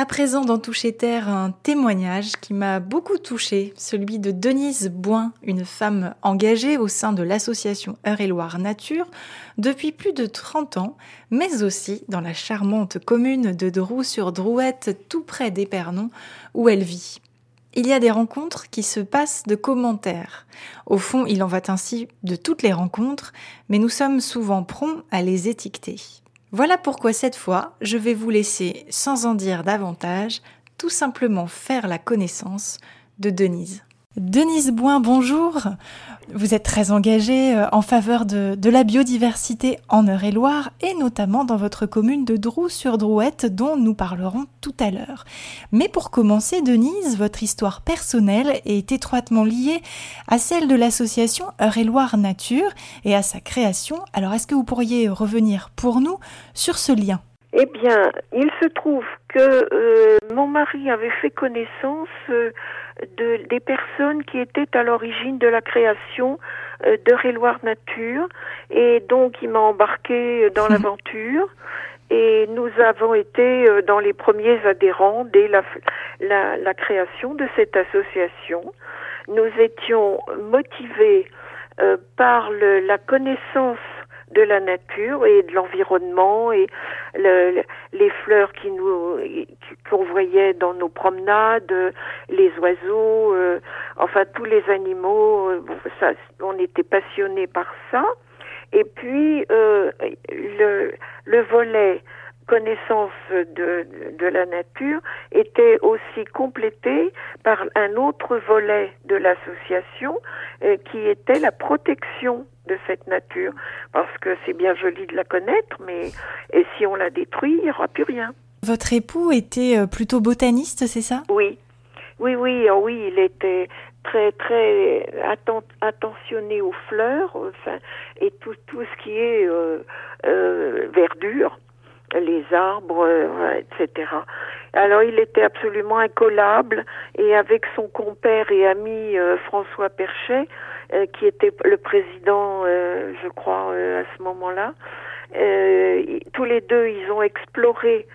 À présent, dans Toucher Terre, un témoignage qui m'a beaucoup touchée, celui de Denise Bouin, une femme engagée au sein de l'association Eure-et-Loir Nature depuis plus de 30 ans, mais aussi dans la charmante commune de Drous-sur-Drouette, tout près d'Épernon, où elle vit. Il y a des rencontres qui se passent de commentaires. Au fond, il en va ainsi de toutes les rencontres, mais nous sommes souvent prompts à les étiqueter. Voilà pourquoi cette fois, je vais vous laisser, sans en dire davantage, tout simplement faire la connaissance de Denise. Denise Bouin, bonjour. Vous êtes très engagée en faveur de la biodiversité en Eure-et-Loir et notamment dans votre commune de Drous-sur-Drouette dont nous parlerons tout à l'heure. Mais pour commencer, Denise, votre histoire personnelle est étroitement liée à celle de l'association Eure-et-Loir Nature et à sa création. Alors est-ce que vous pourriez revenir pour nous sur ce lien ? Eh bien, il se trouve que mon mari avait fait connaissance des personnes qui étaient à l'origine de la création d'Eure-et-Loir Nature, et donc il m'a embarqué dans l'aventure et nous avons été dans les premiers adhérents dès la création de cette association. Nous étions motivés par la connaissance de la nature et de l'environnement et les fleurs qu'on voyait dans nos promenades, les oiseaux, enfin tous les animaux, on était passionnés par ça. Et puis le volet connaissance de la nature était aussi complété par un autre volet de l'association qui était la protection de cette nature, parce que c'est bien joli de la connaître, mais si on la détruit, il n'y aura plus rien. Votre époux était plutôt botaniste, c'est ça ? Oui, il était très très attentionné aux fleurs, et tout ce qui est verdure, les arbres, etc. Alors il était absolument incollable, et avec son compère et ami François Perchet, qui était le président, je crois, à ce moment-là, tous les deux, ils ont exploré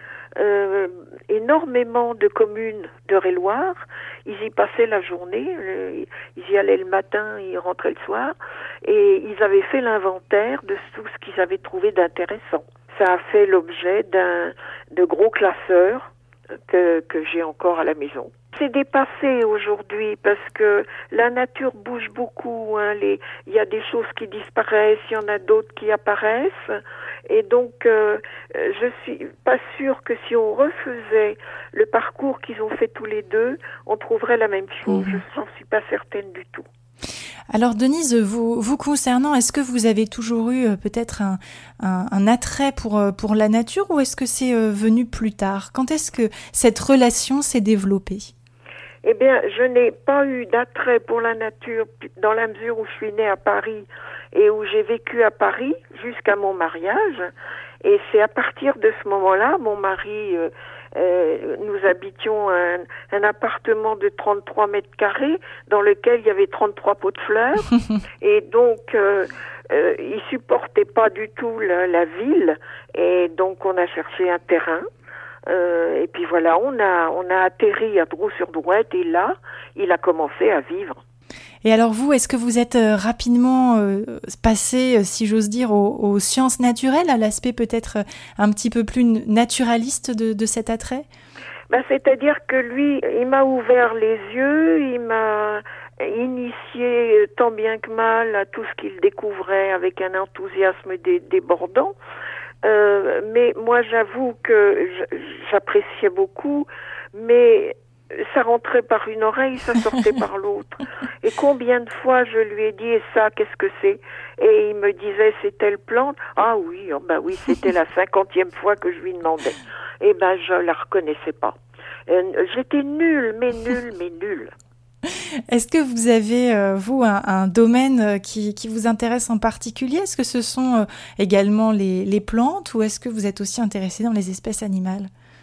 énormément de communes d'Eure-et-Loir. Ils y passaient la journée, ils y allaient le matin, ils rentraient le soir, et ils avaient fait l'inventaire de tout ce qu'ils avaient trouvé d'intéressant. Ça a fait l'objet de gros classeurs que j'ai encore à la maison. C'est dépassé aujourd'hui parce que la nature bouge beaucoup. Il y a des choses qui disparaissent, il y en a d'autres qui apparaissent. Et donc, je suis pas sûre que si on refaisait le parcours qu'ils ont fait tous les deux, on trouverait la même chose. Je n'en suis pas certaine du tout. Alors Denise, vous concernant, est-ce que vous avez toujours eu peut-être un attrait pour la nature, ou est-ce que c'est venu plus tard ? Quand est-ce que cette relation s'est développée ? Eh bien, je n'ai pas eu d'attrait pour la nature dans la mesure où je suis née à Paris et où j'ai vécu à Paris jusqu'à mon mariage. Et c'est à partir de ce moment-là, mon mari, nous habitions un appartement de 33 mètres carrés dans lequel il y avait 33 pots de fleurs. Et donc, il supportait pas du tout la ville. Et donc, on a cherché un terrain. Et puis voilà, on a atterri à Drous-sur-Drouette, et là, il a commencé à vivre. Et alors vous, est-ce que vous êtes rapidement passé, si j'ose dire, aux sciences naturelles, à l'aspect peut-être un petit peu plus naturaliste de cet attrait ? C'est-à-dire que lui, il m'a ouvert les yeux, il m'a initié tant bien que mal à tout ce qu'il découvrait avec un enthousiasme débordant. Mais moi, j'avoue que j'appréciais beaucoup, mais ça rentrait par une oreille, ça sortait par l'autre. Et combien de fois je lui ai dit, et ça, qu'est-ce que c'est ? Et il me disait, c'est telle plante ? Ah oui, oui, c'était la 50e fois que je lui demandais. Et je la reconnaissais pas. J'étais nulle, mais nulle. Est-ce que vous avez, vous, un domaine qui vous intéresse en particulier ? Est-ce que ce sont également les plantes, ou est-ce que vous êtes aussi intéressé dans les espèces animales ?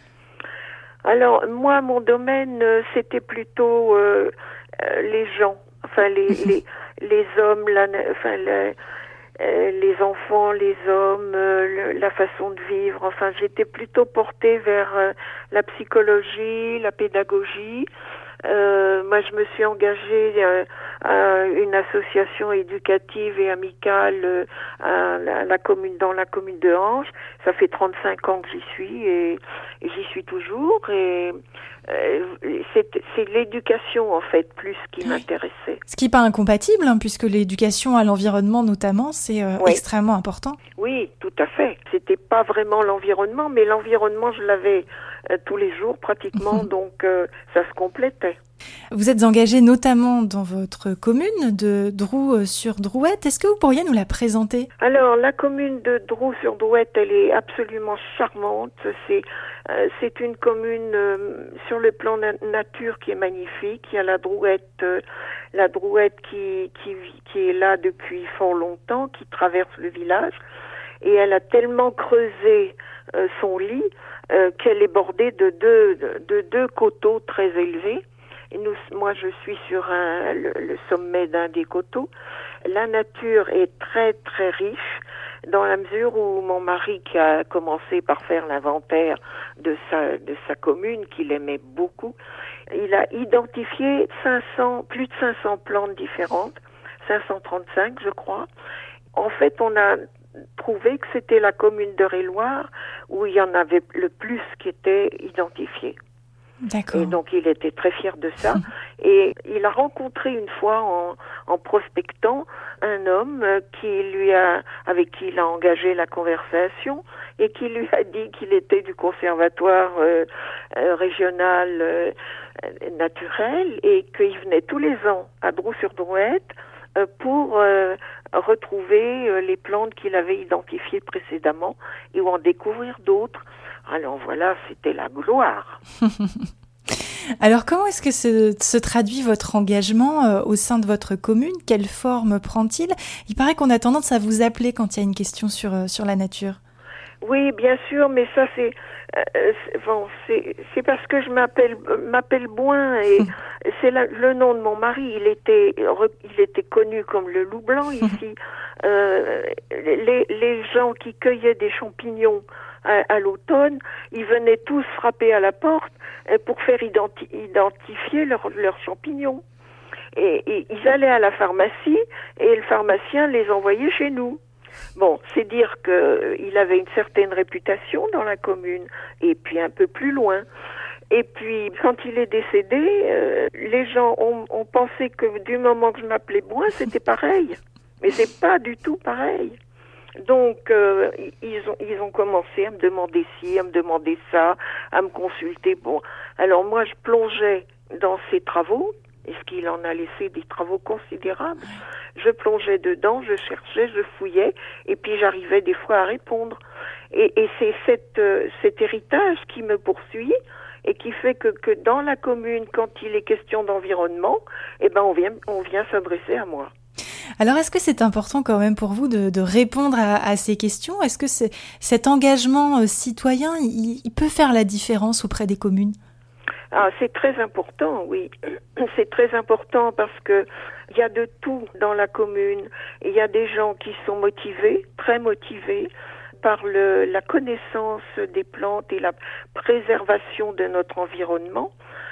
Alors, moi, mon domaine, c'était plutôt les gens, les hommes, les enfants, les hommes, la façon de vivre. Enfin, j'étais plutôt portée vers la psychologie, la pédagogie. Moi, je me suis engagée à une association éducative et amicale à la commune, dans la commune de Ange. Ça fait 35 ans que j'y suis et j'y suis toujours. Et c'est l'éducation, en fait, plus qui m'intéressait. Ce qui n'est pas incompatible, puisque l'éducation à l'environnement, notamment, c'est extrêmement important. Oui, tout à fait. C'était pas vraiment l'environnement, mais l'environnement, je l'avais tous les jours pratiquement, donc ça se complétait. Vous êtes engagé notamment dans votre commune de Drou-sur-Drouette. Est-ce que vous pourriez nous la présenter ? Alors, la commune de Drou-sur-Drouette, elle est absolument charmante. C'est une commune sur le plan nature qui est magnifique. Il y a la Drouette qui est là depuis fort longtemps, qui traverse le village. Et elle a tellement creusé son lit qu'elle est bordée de deux coteaux très élevés. Et moi, je suis sur le sommet d'un des coteaux. La nature est très, très riche dans la mesure où mon mari, qui a commencé par faire l'inventaire de sa commune, qu'il aimait beaucoup, il a identifié plus de 500 plantes différentes, 535, je crois. En fait, on a trouvé que c'était la commune d'Eure-et-Loir où il y en avait le plus qui était identifié. D'accord. Et donc il était très fier de ça. Et il a rencontré une fois en prospectant un homme avec qui il a engagé la conversation et qui lui a dit qu'il était du conservatoire régional naturel et qu'il venait tous les ans à Drou-sur-Drouette pour retrouver les plantes qu'il avait identifiées précédemment et en découvrir d'autres. Alors voilà, c'était la gloire. Alors comment est-ce que se traduit votre engagement au sein de votre commune ? Quelle forme prend-il ? Il paraît qu'on a tendance à vous appeler quand il y a une question sur la nature. Oui, bien sûr, mais ça c'est parce que je m'appelle Boin et c'est le nom de mon mari. Il était connu comme le loup blanc ici. Les gens qui cueillaient des champignons à l'automne, ils venaient tous frapper à la porte pour faire identifier leurs champignons. Et ils allaient à la pharmacie et le pharmacien les envoyait chez nous. Bon, c'est dire qu'il avait une certaine réputation dans la commune et puis un peu plus loin. Et puis, quand il est décédé, les gens ont pensé que du moment que je m'appelais Boin, c'était pareil. Mais c'est pas du tout pareil. Donc, ils ont commencé à me demander ci, à me demander ça, à me consulter. Bon, alors moi, je plongeais dans ces travaux. Est-ce qu'il en a laissé des travaux considérables ? Je plongeais dedans, je cherchais, je fouillais, et puis j'arrivais des fois à répondre. Et c'est cet héritage qui me poursuit et qui fait que dans la commune, quand il est question d'environnement, eh ben on vient s'adresser à moi. Alors, est-ce que c'est important quand même pour vous de répondre à ces questions ? Est-ce que cet engagement citoyen, il peut faire la différence auprès des communes ? Ah, c'est très important, oui. C'est très important parce que il y a de tout dans la commune. Il y a des gens qui sont motivés, très motivés, par la connaissance des plantes et la préservation de notre environnement.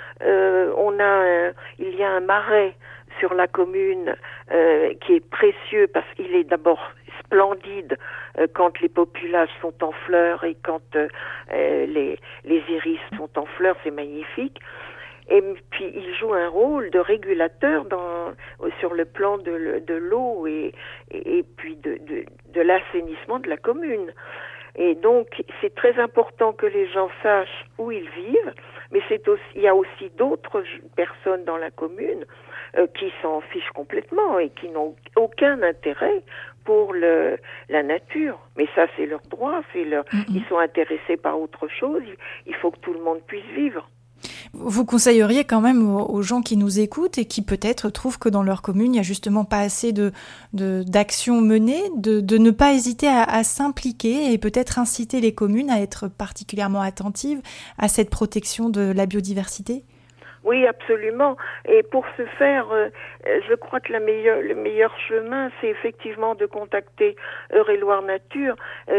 Il y a un marais sur la commune qui est précieux parce qu'il est d'abord splendide quand les populages sont en fleurs et quand les iris sont en fleurs, c'est magnifique. Et puis il joue un rôle de régulateur sur le plan de l'eau et puis de l'assainissement de la commune. Et donc c'est très important que les gens sachent où ils vivent, mais il y a aussi d'autres personnes dans la commune qui s'en fichent complètement et qui n'ont aucun intérêt pour la nature. Mais ça, c'est leur droit, ils sont intéressés par autre chose, il faut que tout le monde puisse vivre. Vous conseilleriez quand même aux gens qui nous écoutent et qui peut-être trouvent que dans leur commune, il n'y a justement pas assez d'actions menées, de ne pas hésiter à s'impliquer et peut-être inciter les communes à être particulièrement attentives à cette protection de la biodiversité ? Oui, absolument. Et pour ce faire, je crois que le meilleur chemin, c'est effectivement de contacter Eure-et-Loir Nature,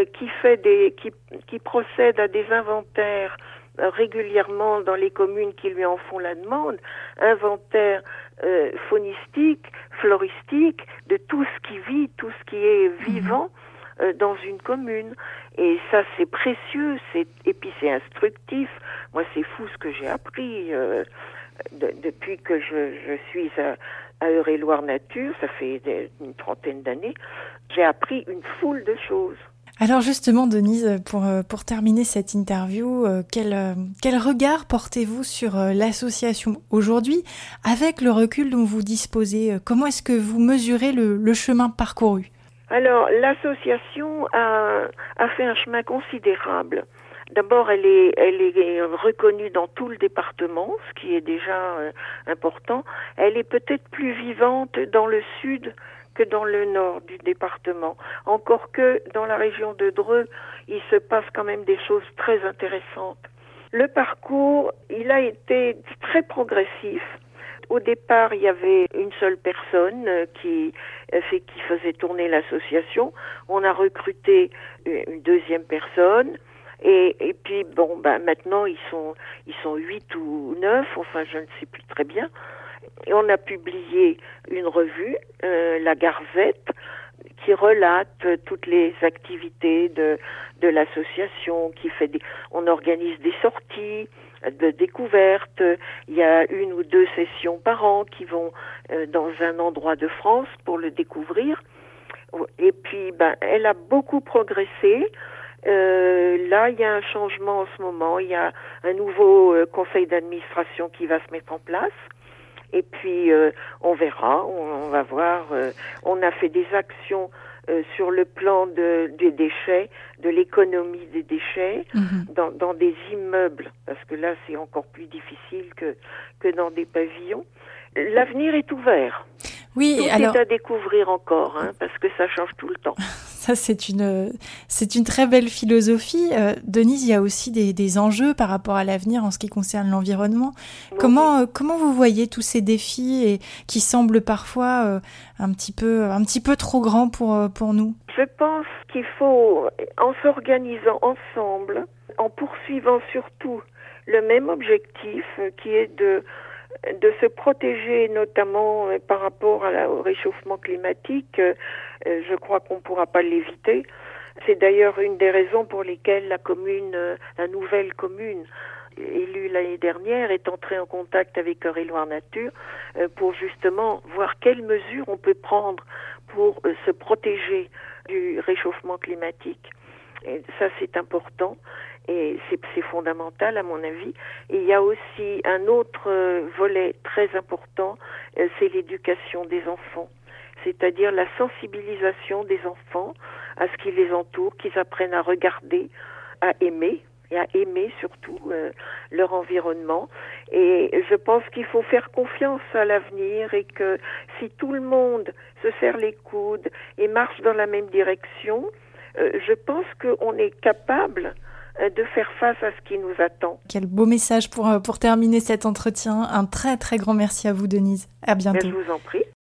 qui procède à des inventaires régulièrement dans les communes qui lui en font la demande, inventaires faunistique, floristique, de tout ce qui vit, tout ce qui est vivant dans une commune. Et ça, c'est précieux, et puis c'est instructif. Moi, c'est fou ce que j'ai appris depuis que je suis à Eure-et-Loir Nature, ça fait une trentaine d'années. J'ai appris une foule de choses. Alors justement, Denise, pour terminer cette interview, quel regard portez-vous sur l'association aujourd'hui, avec le recul dont vous disposez? Comment est-ce que vous mesurez le chemin parcouru? Alors, l'association a fait un chemin considérable. D'abord, elle est reconnue dans tout le département, ce qui est déjà important. Elle est peut-être plus vivante dans le sud que dans le nord du département. Encore que dans la région de Dreux, il se passe quand même des choses très intéressantes. Le parcours, il a été très progressif. Au départ, il y avait une seule personne qui faisait tourner l'association. On a recruté une deuxième personne. Et puis maintenant ils sont 8 ou 9, enfin je ne sais plus très bien. Et on a publié une revue, La Garzette, qui relate toutes les activités de l'association, on organise des sorties de découvertes. Il y a 1 ou 2 sessions par an qui vont dans un endroit de France pour le découvrir. Et puis elle a beaucoup progressé. Là, il y a un changement en ce moment. Il y a un nouveau conseil d'administration qui va se mettre en place. Et puis, on verra, on va voir. On a fait des actions sur le plan des déchets, de l'économie des déchets, dans des immeubles, parce que là, c'est encore plus difficile que dans des pavillons. L'avenir est ouvert. Oui, tout est à découvrir encore, parce que ça change tout le temps. Ça, c'est une très belle philosophie. Denise, il y a aussi des enjeux par rapport à l'avenir en ce qui concerne l'environnement. Oui. Comment vous voyez tous ces défis qui semblent parfois un petit peu trop grands pour nous? Je pense qu'il faut, en s'organisant ensemble, en poursuivant surtout le même objectif qui est de se protéger, notamment par rapport au réchauffement climatique. Je crois qu'on ne pourra pas l'éviter. C'est d'ailleurs une des raisons pour lesquelles la nouvelle commune élue l'année dernière est entrée en contact avec Eure-et-Loir Nature pour justement voir quelles mesures on peut prendre pour se protéger du réchauffement climatique. Et ça, c'est important. Et c'est fondamental à mon avis. Et il y a aussi un autre volet très important, c'est l'éducation des enfants. C'est-à-dire la sensibilisation des enfants à ce qui les entoure, qu'ils apprennent à regarder, à aimer, et à aimer surtout leur environnement. Et je pense qu'il faut faire confiance à l'avenir et que si tout le monde se serre les coudes et marche dans la même direction, je pense qu'on est capable de faire face à ce qui nous attend. Quel beau message pour terminer cet entretien. Un très très grand merci à vous, Denise. À bientôt. Je vous en prie.